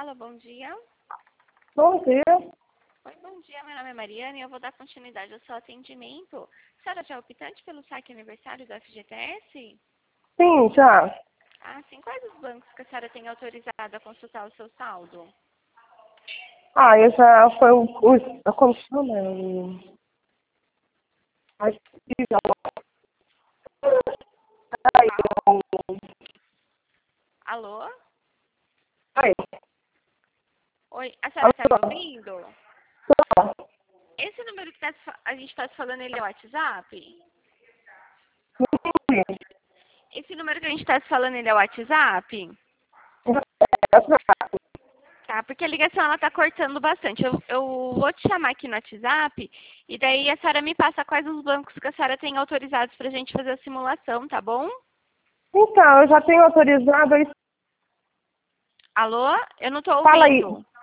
Alô, bom dia. Bom dia. Oi, bom dia. Meu nome é Mariana e eu vou dar continuidade ao seu atendimento. A senhora já é optante pelo saque aniversário do FGTS? Sim, já. Ah, sim. Quais os bancos que a senhora tem autorizado a consultar o seu saldo? Eu já foi como chama? Acho que já. Alô? Ai, Oi, a senhora está me alô. ouvindo? Esse número que a gente está falando, ele é o WhatsApp? Esse número que a gente está falando, ele é o WhatsApp? Tá, porque a ligação ela tá cortando bastante. Eu vou te chamar aqui no WhatsApp e daí a senhora me passa quais os bancos que a senhora tem autorizados pra gente fazer a simulação, tá bom? Então, eu já tenho autorizado. Alô? Eu não tô Fala aí. ouvindo.